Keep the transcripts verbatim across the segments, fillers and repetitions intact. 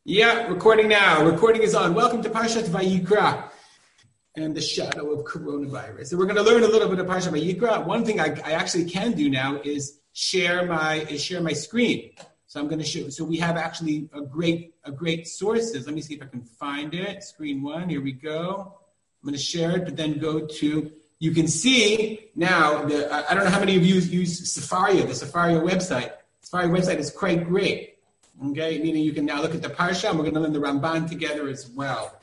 Yeah, recording now. Recording is on. Welcome to Parshat Vayikra and the shadow of coronavirus. So we're going to learn a little bit of Parshat Vayikra. One thing I, I actually can do now is share my is share my screen. So I'm going to show. So we have actually a great a great sources. Let me see if I can find it. Screen one. Here we go. I'm going to share it, but then go to. You can see now. The I don't know how many of you use Sefaria, the Sefaria website. Sefaria website is quite great. Okay, meaning you can now look at the Parsha, and we're going to learn the Ramban together as well.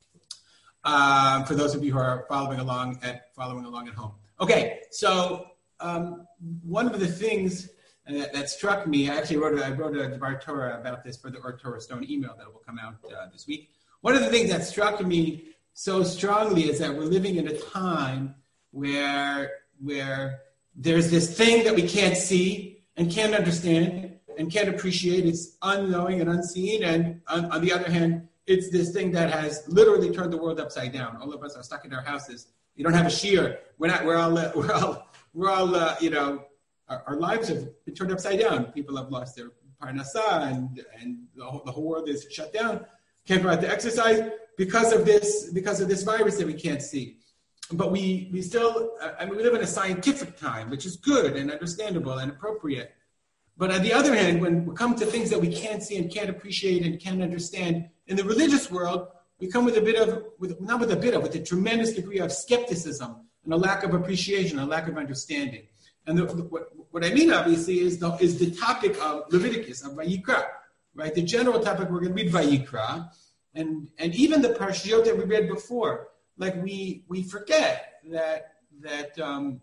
Uh, for those of you who are following along at following along at home. Okay, so um, one of the things that, that struck me, I actually wrote a, I wrote a Dvar Torah about this for the Or Torah Stone email that will come out uh, this week. One of the things that struck me so strongly is that we're living in a time where where there's this thing that we can't see and can't understand and can't appreciate. It's unknowing and unseen. And on, on the other hand, it's this thing that has literally turned the world upside down. All of us are stuck in our houses. You don't have a shear. We're not, we're all, uh, we're all, we're all uh, you know, our, our lives have been turned upside down. People have lost their parnassa and, and the whole, the whole world is shut down. Can't go out to exercise because of this, because of this virus that we can't see. But we, we still, uh, I mean, we live in a scientific time, which is good and understandable and appropriate. But on the other hand, when we come to things that we can't see and can't appreciate and can't understand, in the religious world, we come with a bit of, with, not with a bit of, with a tremendous degree of skepticism and a lack of appreciation, a lack of understanding. And the, what, what I mean, obviously, is the, is the topic of Leviticus, of Vayikra, right? The general topic, we're going to read Vayikra, and, and even the Parshiot that we read before, like we, we forget that, that um,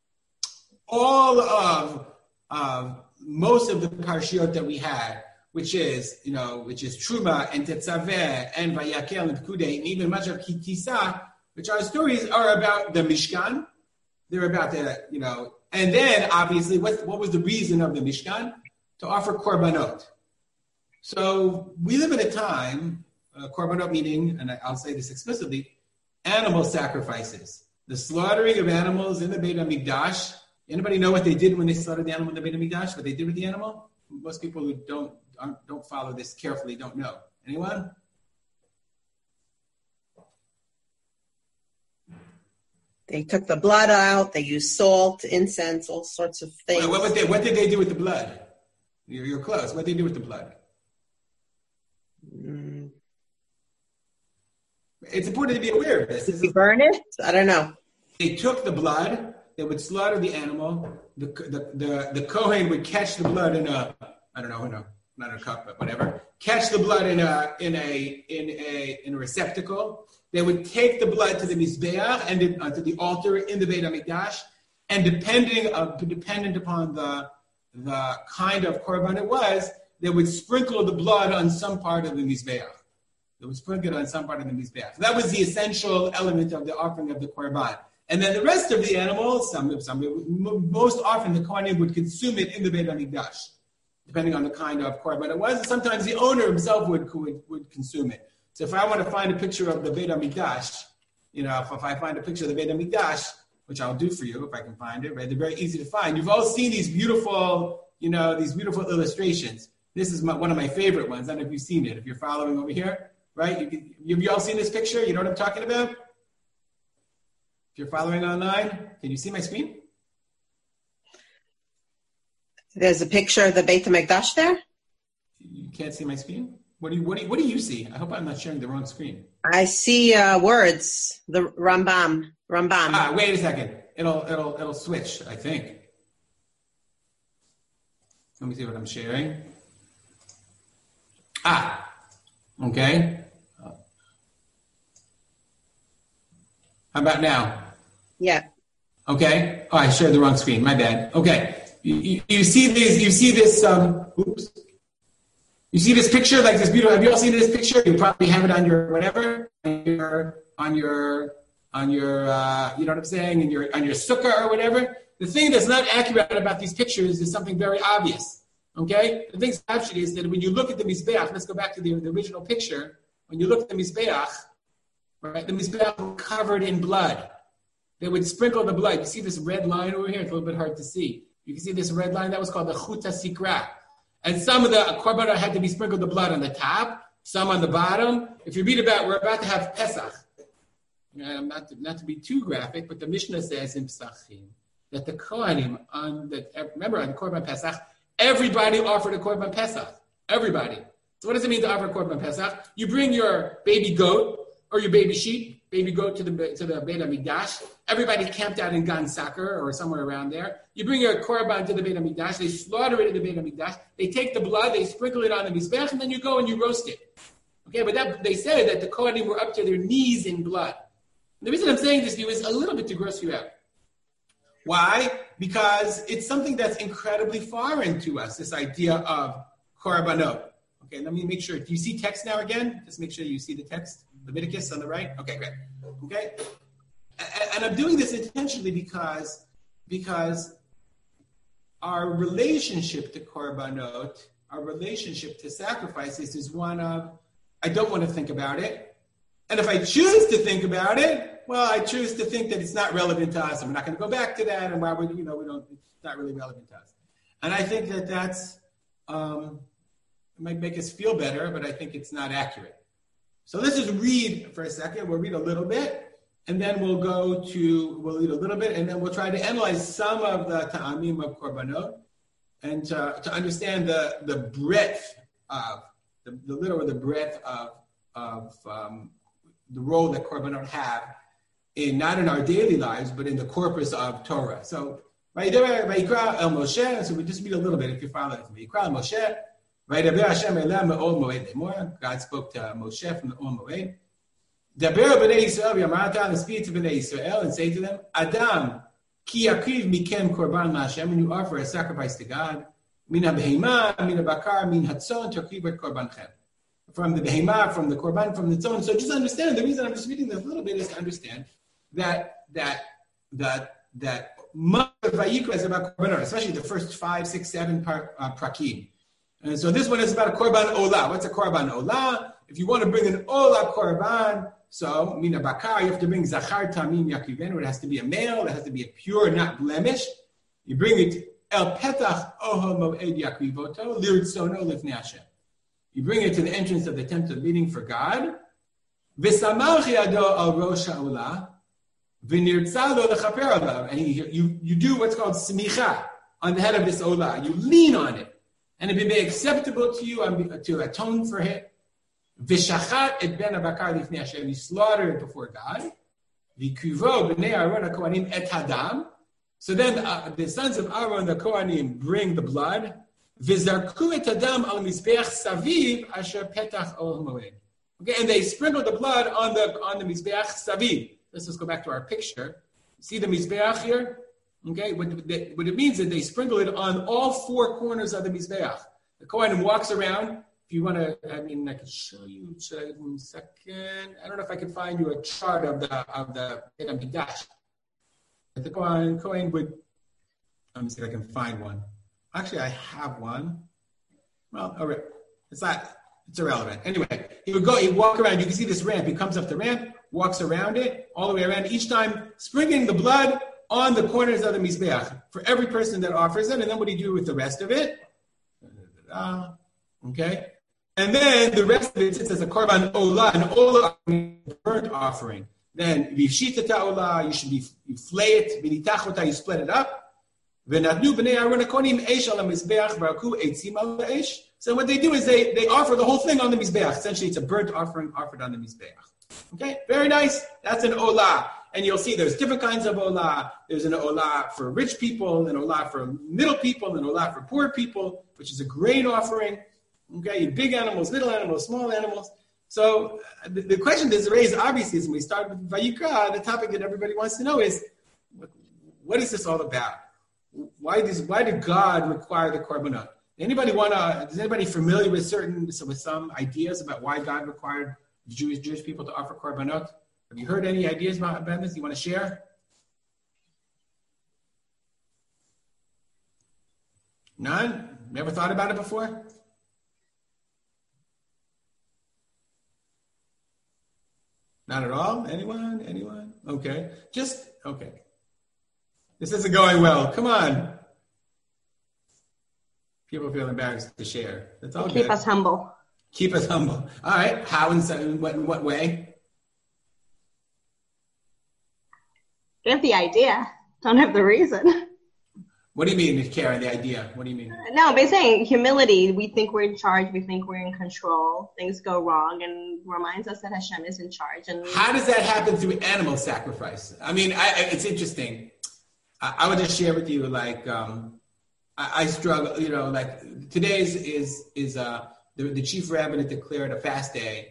all of, of most of the parshiot that we had, which is, you know, which is Truma and Tetzaveh and Vayakel and Pekudei, and even much of Ki Tisa, which are stories, are about the Mishkan. They're about the, you know, and then obviously, what what was the reason of the Mishkan? To offer korbanot. So we live in a time, uh, korbanot meaning, and I'll say this explicitly, animal sacrifices. The slaughtering of animals in the Beit HaMikdash. Anybody know what they did when they slaughtered the animal in the Beit HaMikdash? What they did with the animal? Most people who don't don't follow this carefully don't know. Anyone? They took the blood out. They used salt, incense, all sorts of things. What, what, they, what did they do with the blood? You're, you're close. What did they do with the blood? Mm. It's important to be aware of this. Did they burn it? I don't know. They took the blood. They would slaughter the animal. The, the the the Kohen would catch the blood in a, I don't know, in a, not a cup, but whatever. Catch the blood in a in a in a in a receptacle. They would take the blood to the mizbeach and the, uh, to the altar in the Beit HaMikdash, and depending uh, dependent upon the the kind of korban it was, they would sprinkle the blood on some part of the mizbeach. They would sprinkle it on some part of the mizbeach. So that was the essential element of the offering of the korban. And then the rest of the animals, some, some, most often the Kohanim would consume it in the Beit HaMikdash, depending on the kind of korban it was. And sometimes the owner himself would, would, would consume it. So if I want to find a picture of the Beit HaMikdash, you know, if, if I find a picture of the Beit HaMikdash, which I'll do for you if I can find it, right? They're very easy to find. You've all seen these beautiful, you know, these beautiful illustrations. This is my, one of my favorite ones. I don't know if you've seen it. If you're following over here, right? You can, have you all seen this picture? You know what I'm talking about? If you're following online, can you see my screen? There's a picture of the Beit HaMikdash there? You can't see my screen? What do you what do you, what do you see? I hope I'm not sharing the wrong screen. I see uh, words. The Rambam. Rambam. Ah, wait a second. It'll it'll it'll switch, I think. Let me see what I'm sharing. Ah, okay. How about now? Yeah. Okay. Oh, I shared the wrong screen. My bad. Okay. You, you, you see this? You see this? Um, oops. You see this picture? Like this beautiful. Have you all seen this picture? You probably have it on your whatever, on your on your on your. Uh, you know what I'm saying? In your on your sukkah or whatever. The thing that's not accurate about these pictures is something very obvious. Okay. The thing actually is that when you look at the mizbeach, let's go back to the, the original picture. When you look at the mizbeach, right, the mizbeach was covered in blood. They would sprinkle the blood. You see this red line over here? It's a little bit hard to see. You can see this red line. That was called the Chuta Sikra. And some of the korbanot had to be sprinkled the blood on the top. some on the bottom. If you read about, we're about to have Pesach. Um, not, to, not to be too graphic, but the Mishnah says in Pesachim that the Kohanim, on the, remember on the Korban Pesach, everybody offered a Korban Pesach. Everybody. So what does it mean to offer a Korban Pesach? You bring your baby goat or your baby sheep, baby goat to the to the Beit HaMikdash. Everybody camped out in Gan Saker or somewhere around there. You bring your Korban to the Beit HaMikdash. They slaughter it at the Beit HaMikdash. They take the blood, they sprinkle it on the Mizbech, and then you go and you roast it. Okay, but that, they said that the Kohanim were up to their knees in blood. The reason I'm saying this to you is a little bit to gross you out. Why? Because it's something that's incredibly foreign to us, this idea of korbanot. Okay, let me make sure. Do you see text now again? Just make sure you see the text. Leviticus on the right? Okay, great. Okay? And, and I'm doing this intentionally because, because our relationship to korbanot, our relationship to sacrifices is one of, I don't want to think about it. And if I choose to think about it, well, I choose to think that it's not relevant to us, and we're not going to go back to that, and why would you know we don't? It's not really relevant to us. And I think that that's um, it might make us feel better, but I think it's not accurate. So let's just read for a second. We'll read a little bit, and then we'll go to we'll read a little bit, and then we'll try to analyze some of the ta'amim of korbanot, and to, to understand the the breadth of the, the literal the breadth of of um, the role that korbanot have in not in our daily lives, but in the corpus of Torah. So, Vayikra el Moshe. So we just read a little bit if you follow it. Vayikra el Moshe. Vaydaber Hashem eleh me'ol moed lemor. God spoke to Moshe from the Ol Moed. Daber b'nei Yisrael v'yamarta, and speak to b'nei Yisrael and say to them, Adam ki yakriv mikem korban la'Hashem, when you offer a sacrifice to God, min ha'behema, min ha'bakar, min hatzon, takriv et korbanchem. From the behemah, from the korban, from the tzon. So just understand, the reason I'm just reading this a little bit is to understand that that that that much of Vayikra is about korbanot, especially the first five, six, seven par, uh, prakim. And so this one is about a korban olah. What's a korban olah? If you want to bring an olah korban, so mina bakar, you have to bring zachar tamim yakivenu. It has to be a male. It has to be a pure, not blemished. You bring it el petach ohel moed yakivoto liritzono lifnei Hashem. You bring it to the entrance of the tent of meeting for God. V'samach yado al rosh ha'olah, v'nirtza lo lechaper alav. And you, you, you do what's called smicha on the head of this olah. You lean on it. And it will be acceptable to you um, to atone for it. V'shachat et ben abakar lifnei Hashem. You slaughter it before God. V'kuvo b'nei Aaron ha'kohanim et hadam. So then uh, the sons of Aaron, the Kohanim, bring the blood. V'zarku et hadam al mizbeach saviv asher petach ol moed. Okay, and they sprinkle the blood on the on the mizbeach saviv. Let's just go back to our picture. See the mizbeach here? Okay, what, what it means is they sprinkle it on all four corners of the mizbeach. The Kohen walks around. If you want to, I mean, I can show you. Should I give me a second? I don't know if I can find you a chart of the of the Beit HaMikdash. The Kohen, Kohen would. Let me see if I can find one. Actually, I have one. Well, all right. It's not. It's irrelevant. Anyway, he would go. He'd walk around. You can see this ramp. He comes up the ramp, walks around it, all the way around. Each time, sprinkling the blood on the corners of the mizbeach for every person that offers it. And then what do you do with the rest of it? Okay. And then the rest of it sits as a korban olah, an olah, burnt offering. Then v'shita olah, you should be you flay it. V'nitachota, you split it up. V'natnu b'nei Aaron hakohanim eish al mizbeach v'raku eitzim al eish. So what they do is they, they offer the whole thing on the mizbeach. Essentially, it's a burnt offering offered on the mizbeach. Okay, very nice. That's an olah. And you'll see there's different kinds of olah. There's an olah for rich people, an olah for middle people, an olah for poor people, which is a grain offering. Okay, big animals, little animals, small animals. So uh, the, the question that's raised, obviously, is when we start with Vayikra, the topic that everybody wants to know is, what, what is this all about? Why does why did God require the korbanot? Anybody want to? Is anybody familiar with certain with some ideas about why God required Jewish Jewish people to offer korbanot? Have you heard any ideas about, about this? You want to share? None? Never thought about it before? Not at all? Anyone? Anyone? Okay. Just, okay. This isn't going well. Come on. People feel embarrassed to share. That's all Keep good. us humble. Keep us humble. All right. How and in what, in what way? You have the idea. Don't have the reason. What do you mean, Karen, the idea? What do you mean? No, by saying humility, we think we're in charge, we think we're in control, things go wrong, and reminds us that Hashem is in charge. And how does that happen through animal sacrifice? I mean, I, I, it's interesting. I, I would just share with you, like, um, I, I struggle, you know, like today's is, is uh, the, the chief rabbinate declared a fast day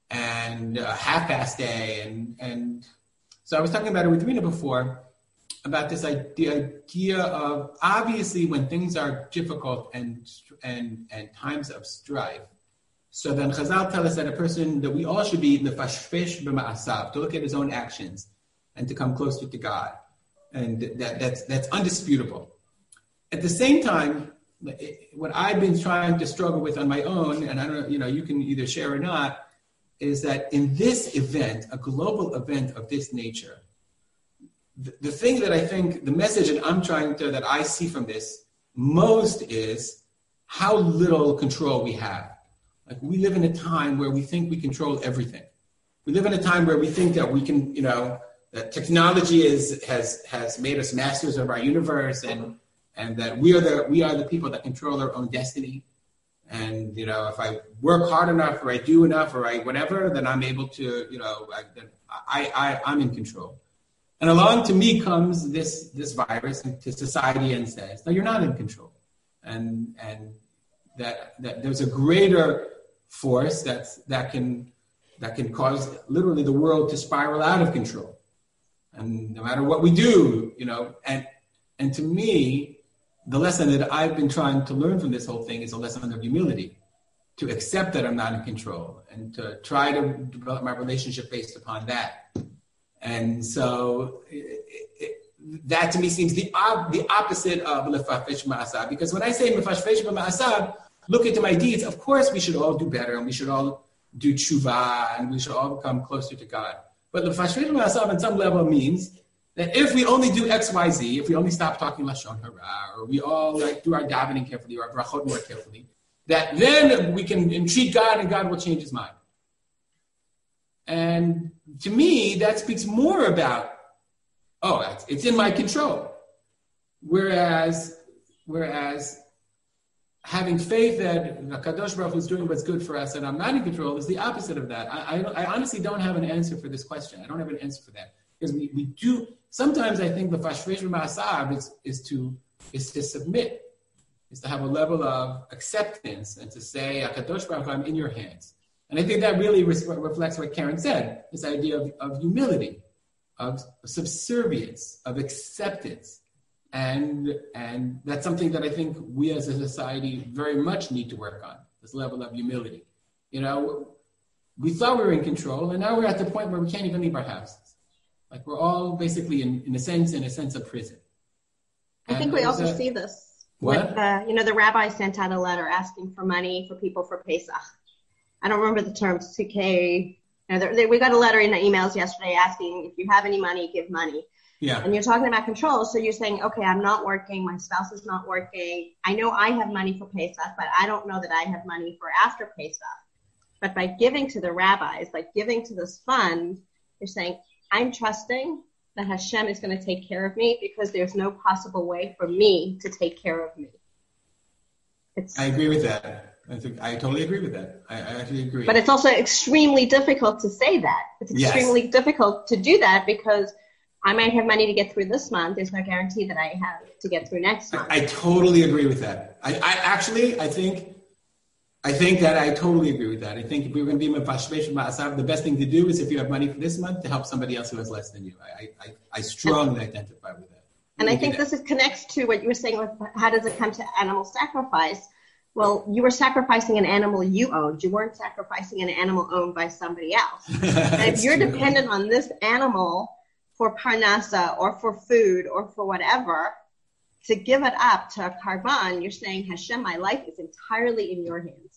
and a half fast day. And, and so I was talking about it with Rena before, about this idea, idea of obviously when things are difficult and and and times of strife. So then Chazal tell us that a person, that we all should be mefashfesh b'ma'asav, to look at his own actions and to come closer to God. And that that's that's undisputable. At the same time, what I've been trying to struggle with on my own, and I don't know, you know, you can either share or not, is that in this event, a global event of this nature, The, the thing that I think, the message that I'm trying to, that I see from this most is how little control we have. Like we live in a time where we think we control everything. We live in a time where we think that we can, you know, that technology is, has, has made us masters of our universe and, and that we are the, we are the people that control our own destiny. And, you know, if I work hard enough or I do enough or I whatever, then I'm able to, you know, I, I, I, I'm in control. And along to me comes this this virus to society and says, no, you're not in control. And and that that there's a greater force that's that can that can cause literally the world to spiral out of control. And no matter what we do, you know, and and to me, the lesson that I've been trying to learn from this whole thing is a lesson of humility, to accept that I'm not in control and to try to develop my relationship based upon that. And so it, it, that to me seems the op- the opposite of lefafesh ma'asab. Because when I say lefafesh ma'asab, look into my deeds, of course we should all do better and we should all do tshuva and we should all become closer to God. But lefafesh ma'asab on some level means that if we only do X, Y, Z, if we only stop talking Lashon Hara, or we all like do our davening carefully, or our brachot more carefully, that then we can entreat God and God will change his mind. And to me, that speaks more about, oh, it's in my control. Whereas, whereas having faith that HaKadosh Baruch Hu is doing what's good for us and I'm not in control is the opposite of that. I, I, I honestly don't have an answer for this question. I don't have an answer for that. Because we, we do, sometimes I think the Fashvesh Ma'asab is, is to is to submit, is to have a level of acceptance and to say, HaKadosh Baruch Hu, I'm in your hands. And I think that really re- reflects what Karen said, this idea of, of humility, of subservience, of acceptance. And, and that's something that I think we as a society very much need to work on, this level of humility. You know, we thought we were in control, and now we're at the point where we can't even leave our houses. Like we're all basically, in, in a sense, in a sense of prison. I and think we also a, see this. What? With, uh, you know, the rabbi sent out a letter asking for money for people for Pesach. I don't remember the term, C K. You know, they, we got a letter in the emails yesterday asking if you have any money, give money. Yeah. And you're talking about control. So you're saying, okay, I'm not working. My spouse is not working. I know I have money for Pesach, but I don't know that I have money for after Pesach. But by giving to the rabbis, by giving to this fund, you're saying, I'm trusting that Hashem is going to take care of me because there's no possible way for me to take care of me. It's, I agree with that. I think I totally agree with that. I, I actually agree. But it's also extremely difficult to say that. It's extremely yes. difficult to do that because I might have money to get through this month. There's no guarantee that I have to get through next month. I, I totally agree with that. I, I actually, I think, I think that I totally agree with that. I think if we were going to be mefashvesh ma'asav, the best thing to do is if you have money for this month to help somebody else who has less than you. I, I, I strongly and, identify with that. And I think this is, connects to what you were saying with how does it come to animal sacrifice. Well, you were sacrificing an animal you owned. You weren't sacrificing an animal owned by somebody else. And if you're true. dependent on this animal for parnasa or for food or for whatever, to give it up to a karban, you're saying, Hashem, my life is entirely in your hands.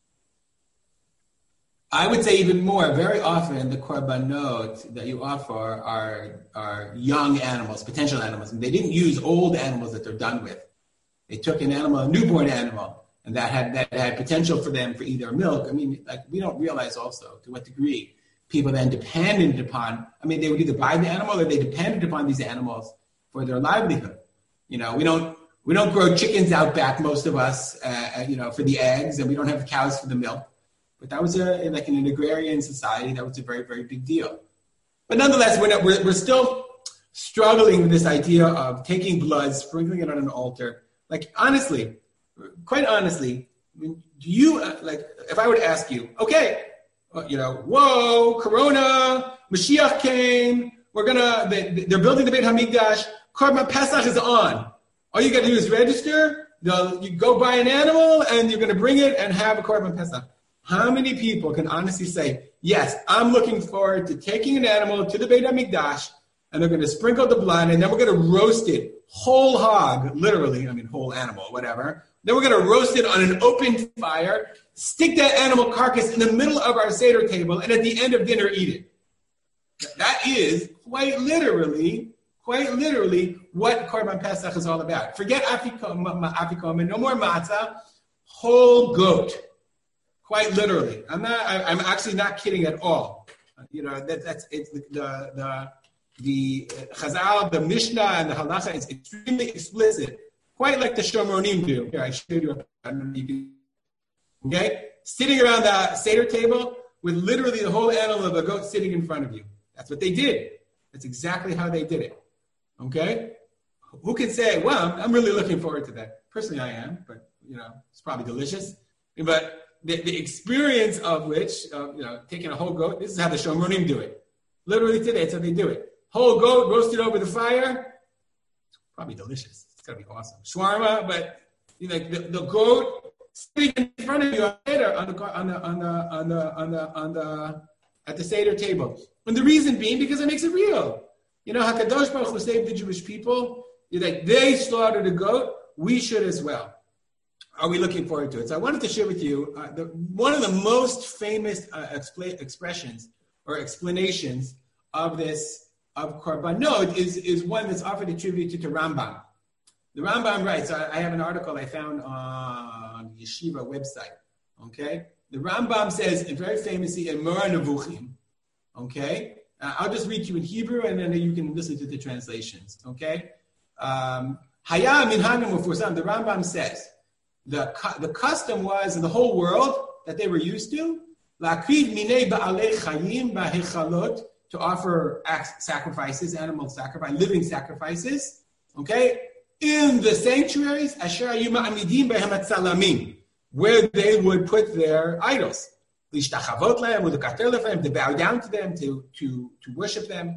I would say even more. Very often, the korbanot that you offer are are young animals, potential animals. And they didn't use old animals that they're done with. They took an animal, a newborn animal, and that had that had potential for them for either milk. I mean, like we don't realize also to what degree people then depended upon. I mean, they would either buy the animal or they depended upon these animals for their livelihood. You know, we don't we don't grow chickens out back, most of us, uh, you know, for the eggs, and we don't have cows for the milk. But that was a like in an agrarian society, that was a very very big deal. But nonetheless, we're not, we're, we're still struggling with this idea of taking blood, sprinkling it on an altar. Like, honestly, quite honestly, do you, uh, like, if I were to ask you, okay, uh, you know, whoa, Corona, Mashiach came, we're gonna, they, they're building the Beit HaMikdash, Korban Pesach is on. All you gotta do is register, you go buy an animal, and you're gonna bring it and have a Korban Pesach. How many people can honestly say, yes, I'm looking forward to taking an animal to the Beit HaMikdash, and they're going to sprinkle the blood, and then we're going to roast it whole hog, literally, I mean whole animal, whatever. Then we're going to roast it on an open fire, stick that animal carcass in the middle of our Seder table, and at the end of dinner, eat it. That is quite literally, quite literally what Korban Pesach is all about. Forget afikom, afikom, no more matzah, whole goat. Quite literally. I'm not, I, I'm actually not kidding at all. You know, that, that's, it's the, the, the The Chazal, the Mishnah, and the Halacha is extremely explicit, quite like the Shomronim do. Here, I showed you. I don't know if you can. Okay, sitting around the Seder table with literally the whole animal of a goat sitting in front of you. That's what they did. That's exactly how they did it. Okay, who can say, well, I'm really looking forward to that. Personally, I am, but you know, it's probably delicious. But the, the experience of which, uh, you know, taking a whole goat. This is how the Shomronim do it. Literally today, that's how they do it. Whole goat roasted over the fire. It's probably delicious. It's gonna be awesome. Shawarma, but you know, the, the goat sitting in front of you on the on the on the on the on the on the, on the at the Seder table. And the reason being because it makes it real. You know, Hakadosh Baruch Hu saved the Jewish people. Like they slaughtered a goat, we should as well. Are we looking forward to it? So I wanted to share with you uh, the, one of the most famous uh, expl- expressions or explanations of this. Of Korbanot is, is one that's often attributed to Rambam. The Rambam writes, I, I have an article I found on the Yeshiva website, okay? The Rambam says, very famously, in Moreh Nevuchim, okay? Uh, I'll just read you in Hebrew, and then you can listen to the translations, okay? Um, Haya minhag mufusam, the Rambam says, the, the custom was in the whole world that they were used to, la'akriv minei ba'alei chayim ba'hechalot, to offer sacrifices, animal sacrifice, living sacrifices, okay, in the sanctuaries, asher hayu ma'amidim behem hatzalamim, where they would put their idols, lishtachavot lahem, u'lekater lefem, to bow down to them, to to to worship them.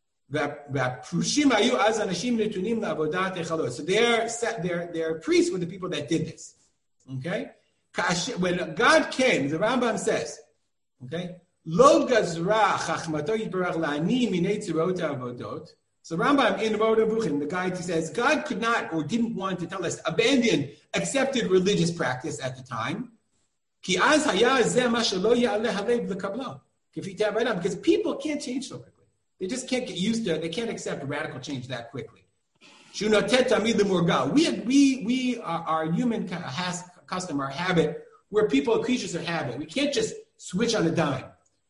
V'aprushim hayu az anashim netunim la'avodat echalot. So their their their priests were the people that did this, okay. When God came, the Rambam says, okay. Lo gazra chachmato yitbarach la'ani minei tzirot avodot. So Rambam in Moreh Nevuchim, the guy says God could not or didn't want to tell us abandon accepted religious practice at the time. Ki az haya zeh ma shelo ya'aleh halev lekablo. Because people can't change so quickly. They just can't get used to it. They can't accept radical change that quickly. Shunotet tamid lemorgal. We we we are our human has custom, our habit. We're people, creatures of habit. We can't just switch on a dime.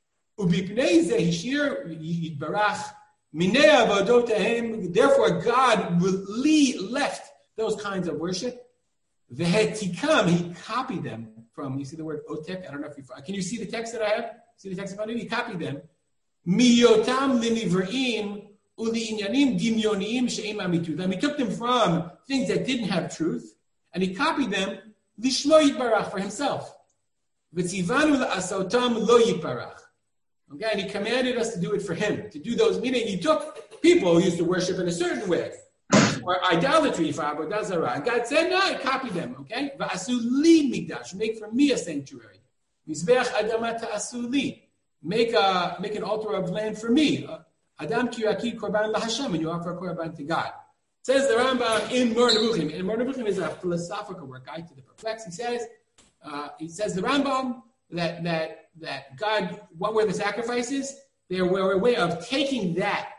Therefore, God left those kinds of worship. V'hetikam, he copied them from, you see the word otek? I don't know if you, can you see the text that I have? See the text about it? He copied them. Miyotam linivreim uliinyanim dimyoniyim she'im amitutam. He took them from things that didn't have truth, and he copied them lishlo yitbarach, for himself. V'tzivanu la'asotam lo yitbarach. Okay, and he commanded us to do it for him, to do those, meaning he took people who used to worship in a certain way, or idolatry for Avodah Zarah. And God said, no, I copied them, okay? Va'asu li mikdash, make for me a sanctuary. Mizbeach adama ta'asu li, make a make an altar of land for me. Adam kiraki korban lahashem, and you offer a korban to God. Says the Rambam in Moreh Nevuchim. And Moreh Nevuchim is a philosophical work, Guide to the Perplexed. He says, uh, he says the Rambam that that that God, what were the sacrifices? They were a way of taking that,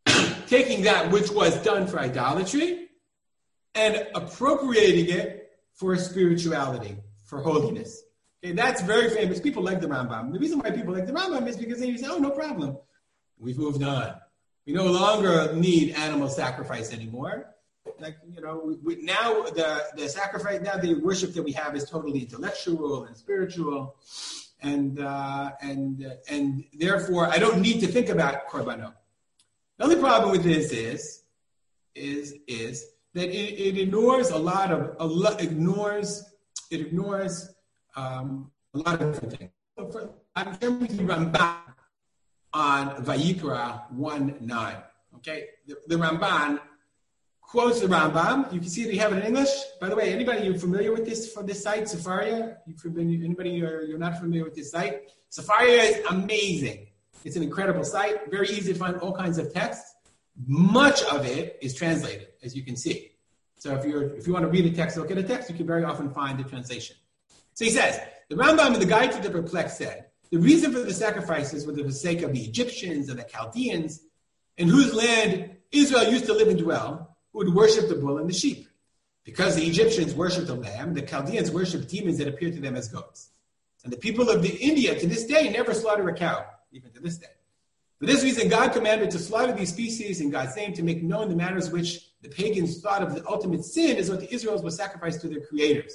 taking that which was done for idolatry, and appropriating it for spirituality, for holiness. Okay, that's very famous. People like the Rambam. The reason why people like the Rambam is because they say, oh, no problem. We've moved on. We no longer need animal sacrifice anymore. Like, you know, we, we, now the, the sacrifice, now the worship that we have is totally intellectual and spiritual. And, uh, and, uh, and therefore, I don't need to think about korbanot. The only problem with this is, is, is that it, it ignores a lot of, a lot, ignores, it ignores um, a lot of different things. So for, I'm sharing with you Ramban on Vayikra one nine. Okay, the, the Ramban quotes the Rambam. You can see that you have it in English. By the way, anybody you're familiar with this for this site, Sefaria? You familiar, anybody you're, you're not familiar with this site? Sefaria is amazing. It's an incredible site. Very easy to find all kinds of texts. Much of it is translated, as you can see. So if you're if you want to read a text, look at a text, you can very often find the translation. So he says, the Rambam in the Guide to the Perplexed said, the reason for the sacrifices was for the sake of the Egyptians and the Chaldeans, in whose land Israel used to live and dwell, who would worship the bull and the sheep. Because the Egyptians worshipped the lamb, the Chaldeans worshipped demons that appeared to them as goats. And the people of the India to this day never slaughter a cow, even to this day. For this reason, God commanded to slaughter these species in God's name to make known the matters which the pagans thought of the ultimate sin is what the Israelites were sacrificed to their creators.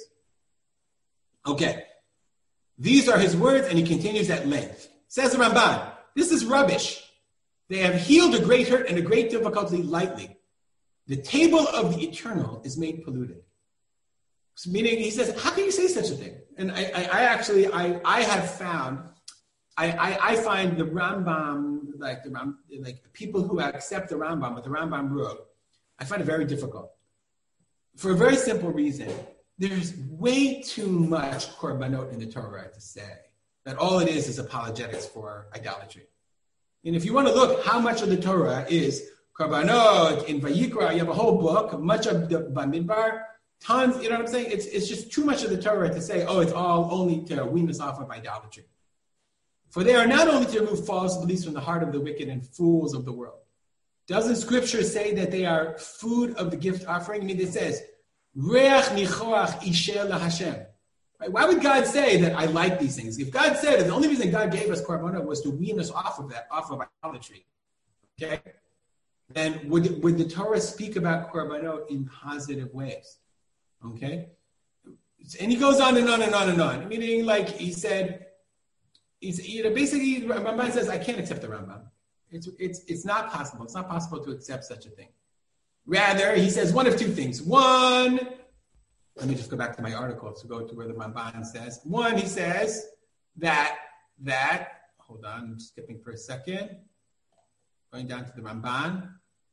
Okay. These are his words, and he continues at length. Says the Ramban, this is rubbish. They have healed a great hurt and a great difficulty lightly. The table of the eternal is made polluted. So meaning, he says, how can you say such a thing? And I, I, I actually, I, I have found, I, I, I find the Rambam, like the Ram, like people who accept the Rambam, what the Rambam wrote, I find it very difficult. For a very simple reason. There's way too much korbanot in the Torah to say that all it is is apologetics for idolatry. And if you want to look how much of the Torah is korbanot in Vayikra, you have a whole book, much of the Bamidbar, tons, you know what I'm saying? It's it's just too much of the Torah to say, oh, it's all only to wean us off of idolatry. For they are not only to remove false beliefs from the heart of the wicked and fools of the world. Doesn't Scripture say that they are food of the gift offering? I mean, it says, Reach nichoach isher laHashem. Why would God say that I like these things? If God said that the only reason God gave us korbanot was to wean us off of that, off of idolatry, okay? Then would would the Torah speak about korbanot in positive ways? Okay? And he goes on and on and on and on. Meaning, like he said, he's you know basically Ramban says, I can't accept the Rambam. It's it's it's not possible. It's not possible to accept such a thing. Rather, he says one of two things. One, let me just go back to my article to go to where the Ramban says. One, he says that, that, hold on, I'm skipping for a second. Going down to the Ramban.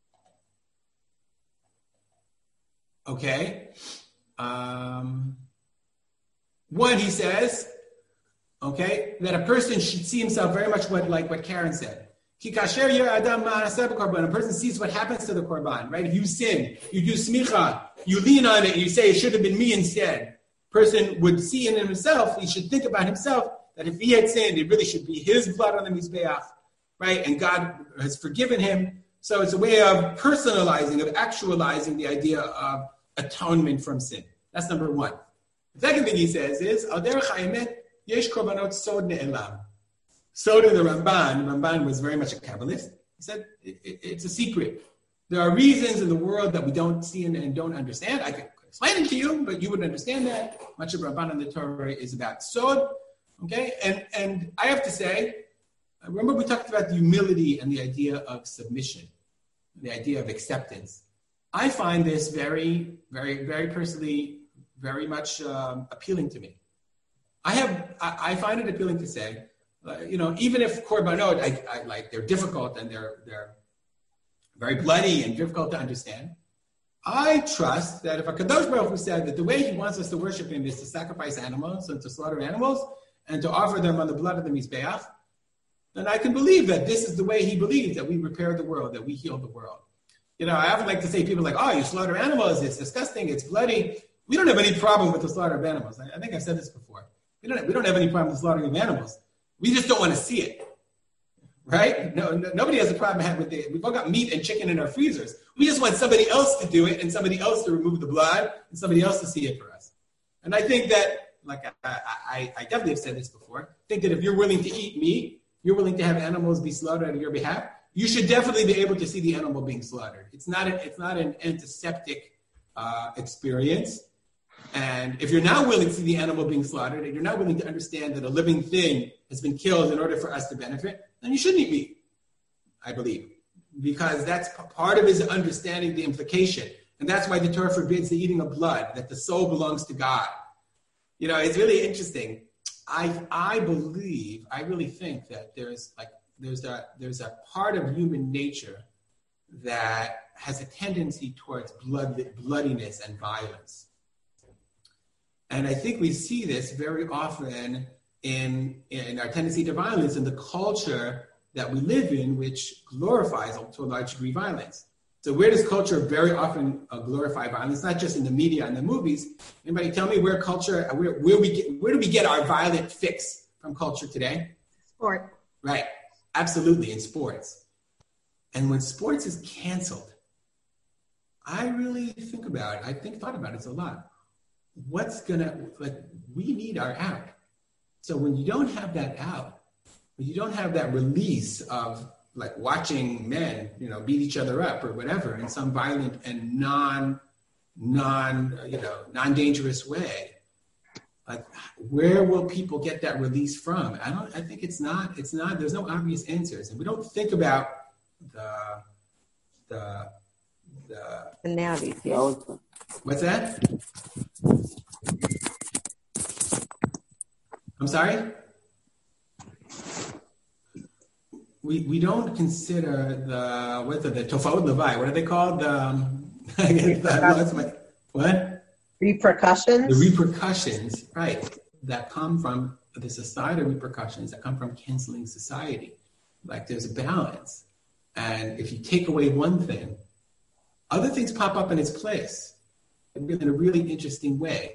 Okay. Um, one, he says, okay, that a person should see himself very much what, like what Karen said. A person sees what happens to the korban, right? If you sin, you do smicha, you lean on it, and you say it should have been me instead. Person would see in himself, he should think about himself, that if he had sinned, it really should be his blood on the mizbeach, right? And God has forgiven him. So it's a way of personalizing, of actualizing the idea of atonement from sin. That's number one. The second thing he says is, Al derech haemet yesh korbanot sod ne'elam. So to the Ramban, Ramban was very much a Kabbalist. He said, it, it, it's a secret. There are reasons in the world that we don't see and, and don't understand. I could explain it to you, but you wouldn't understand that. Much of Ramban in the Torah is about Sod. Okay? And, and I have to say, remember we talked about the humility and the idea of submission, the idea of acceptance. I find this very, very, very personally, very much um, appealing to me. I have, I, I find it appealing to say, Uh, you know, even if korbanot, I, I like they're difficult and they're they're very bloody and difficult to understand. I trust that if a Kadosh Baruch Hu said that the way He wants us to worship Him is to sacrifice animals and to slaughter animals and to offer them on the blood of the mizbeach, then I can believe that this is the way He believes that we repair the world, that we heal the world. You know, I often like to say people like, oh, you slaughter animals, it's disgusting, it's bloody. We don't have any problem with the slaughter of animals. I, I think I've said this before. We don't we don't have any problem with slaughtering of animals. We just don't want to see it, right? No, no, nobody has a problem with it. We've all got meat and chicken in our freezers. We just want somebody else to do it and somebody else to remove the blood and somebody else to see it for us. And I think that, like I, I, I definitely have said this before, I think that if you're willing to eat meat, you're willing to have animals be slaughtered on your behalf, you should definitely be able to see the animal being slaughtered. It's not an, it's not an antiseptic uh, experience. And if you're not willing to see the animal being slaughtered, and you're not willing to understand that a living thing has been killed in order for us to benefit, then you shouldn't eat meat, I believe. Because that's part of his understanding the implication. And that's why the Torah forbids the eating of blood, that the soul belongs to God. You know, it's really interesting. I I believe, I really think that there's like there's a there's a part of human nature that has a tendency towards blood bloodiness and violence. And I think we see this very often in in our tendency to violence in the culture that we live in, which glorifies to a large degree violence. So where does culture very often uh, glorify violence? Not just in the media and the movies. Anybody tell me where culture, where, where we get, where do we get our violent fix from culture today? Sport. Right. Absolutely, in sports. And when sports is canceled, I really think about it. I think thought about it a lot. What's gonna, like, we need our out. So when you don't have that out, when you don't have that release of like watching men, you know, beat each other up or whatever in some violent and non, non, you know, non-dangerous way. Like, where will people get that release from? I don't. I think it's not. It's not. There's no obvious answers, and we don't think about the, the, the. And now these days. What's that? I'm sorry. We we don't consider the what's it, the Tofaot Levi. What are they called? Um, the, my, what? Repercussions. The repercussions, right? That come from the societal repercussions that come from canceling society. Like there's a balance, and if you take away one thing, other things pop up in its place in a really interesting way.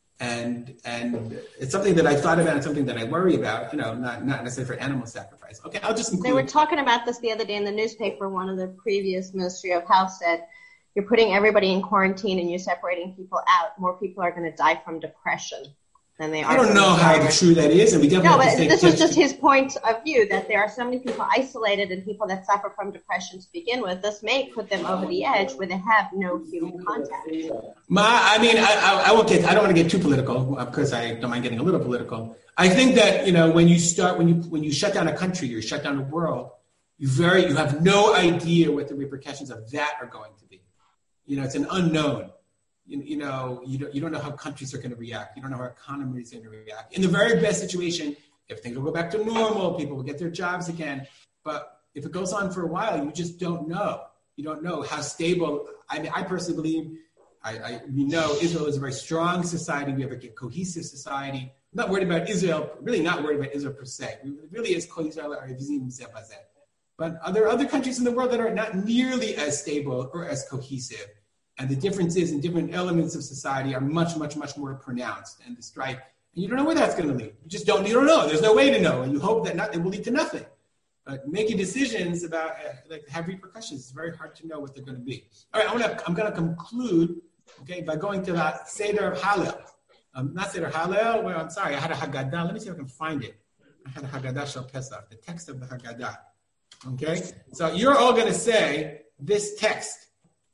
And and it's something that I thought about and something that I worry about, you know, not, not necessarily for animal sacrifice. Okay, I'll just include. They were talking about this the other day in the newspaper. One of the previous Ministry of Health said, you're putting everybody in quarantine and you're separating people out. More people are going to die from depression than they are. I don't know how true that is, and we definitely no, have but to this take was just his point of view, that there are so many people isolated and people that suffer from depression to begin with. This may put them over the edge where they have no human contact. My, I mean, I, I, I won't get. I don't want to get too political because I don't mind getting a little political. I think that, you know, when you start, when you when you shut down a country or you shut down a world, you very you have no idea what the repercussions of that are going to be. You know, it's an unknown. You, you know, you don't, you don't know how countries are going to react. You don't know how economies are going to react. In the very best situation, if things will go back to normal, people will get their jobs again. But if it goes on for a while, you just don't know. You don't know how stable. I mean, I personally believe, I, I we know Israel is a very strong society. We have a cohesive society. I'm not worried about Israel, really not worried about Israel per se. It really is Israel or Vizim Zebazet. But are there other countries in the world that are not nearly as stable or as cohesive? And the differences in different elements of society are much, much, much more pronounced. And the strife, and you don't know where that's going to lead. You just don't. You don't know. There's no way to know, and you hope that not, it will lead to nothing. But making decisions about uh, like have repercussions, it's very hard to know what they're going to be. All right, I want to. I'm going to conclude, okay, by going to the Seder of Hallel. Um, not Seder Hallel. Well, I'm sorry, I had a Haggadah. Let me see if I can find it. I had a Haggadah Shel Pesach, the text of the Haggadah. Okay, so you're all going to say this text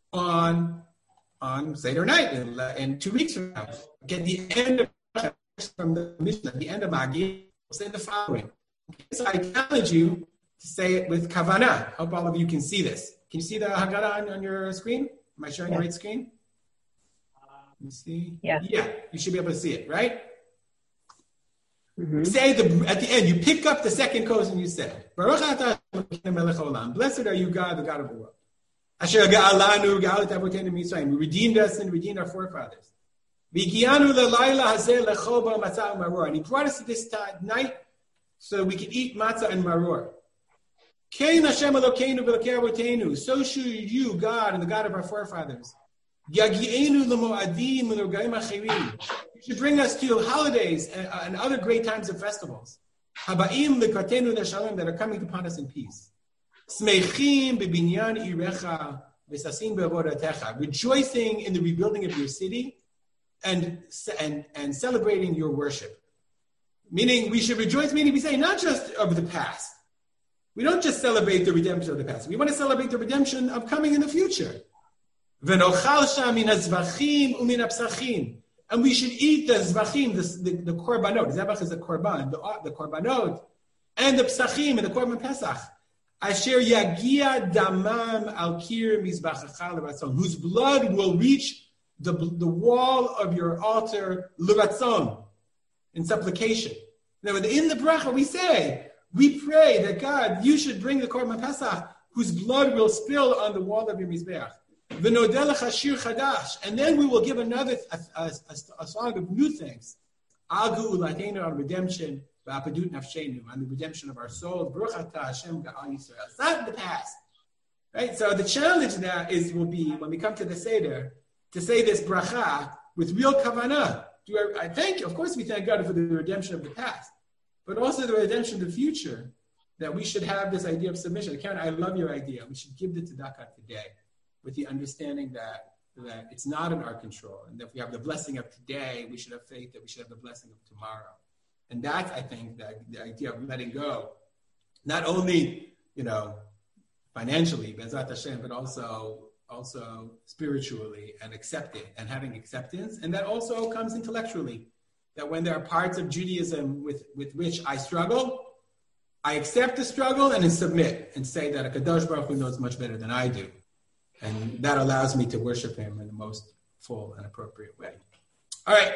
on. on Seder night in, in two weeks from now. At the end of from the Mishnah, at the end of Magi, we'll say the following. Okay, so I challenge you to say it with kavanah. Hope all of you can see this. Can you see the Haggadah on, on your screen? Am I showing yeah. the right screen? Let me see. Yeah. Yeah, you should be able to see it, right? Mm-hmm. Say the at the end, you pick up the second course and you say, Baruch atah Elokeinu melech haolam. Blessed are you, God, the God of the world. Asher ga'alanu ga'alat avoteinu mitzrayim. We redeemed us and redeemed our forefathers. V'gianu lelayla hazeh lechol ba matzah and maror. And he brought us to this night so that we could eat matzah and maror. Kein Hashem Elokeinu v'elokei avoteinu. So should you, God, and the God of our forefathers. Yagienu lemoadim v'leregaim acherim. You should bring us to holidays and, uh, and other great times of festivals. Habaim lekatenu leshalom, that are coming upon us in peace. Smechim bebinyan irecha v'sasim be'avodatecha. Rejoicing in the rebuilding of your city and, and, and celebrating your worship. Meaning we should rejoice, meaning we say not just of the past. We don't just celebrate the redemption of the past. We want to celebrate the redemption of coming in the future. And we should eat the zvachim, the, the, the korbanot. Zebach is the korban, the, the korbanot, and the psachim, and the korban pesach. Asher yagia damam al kir mizbachacha l'ratzon, whose blood will reach the, the wall of your altar l'ratzon, in supplication. Now, in the bracha we say, we pray that God, you should bring the korban pesach, whose blood will spill on the wall of your mizbeach. And then we will give another a, a, a, a song of new things. On redemption, on the redemption of our soul. It's not the past. Right? So the challenge now is will be when we come to the Seder to say this bracha with real kavanah. Do I, I thank you. Of course, we thank God for the redemption of the past, but also the redemption of the future. That we should have this idea of submission. Karen, I love your idea. We should give the tzedakah today, with the understanding that, that it's not in our control, and that if we have the blessing of today, we should have faith that we should have the blessing of tomorrow. And that's, I think, that the idea of letting go, not only, you know, financially, Bezat Hashem, but also, also spiritually, and accepting, and having acceptance. And that also comes intellectually, that when there are parts of Judaism with, with which I struggle, I accept the struggle and then submit and say that a Kadosh Baruch Hu knows much better than I do. And that allows me to worship him in the most full and appropriate way. All right.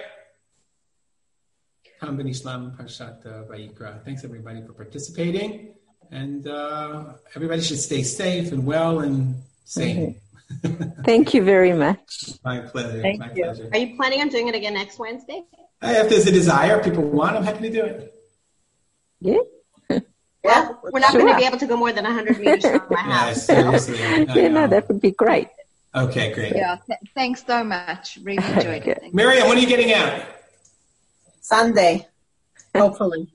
Tam ben Ishlam Parshat Vayikra. Thanks everybody for participating. And uh, everybody should stay safe and well and sane. Mm-hmm. Thank you very much. My pleasure. Thank My you. pleasure. Are you planning on doing it again next Wednesday? If there's a desire, people want, I'm happy to do it. Yeah. Well, we're not Sure. going to be able to go more than one hundred meters from my Yeah, house. seriously. I Yeah, know. no, that would be great. Okay, great. Yeah, th- thanks so much. Really enjoyed Okay. it. Thank you. Miriam, when are you getting out? Sunday, hopefully.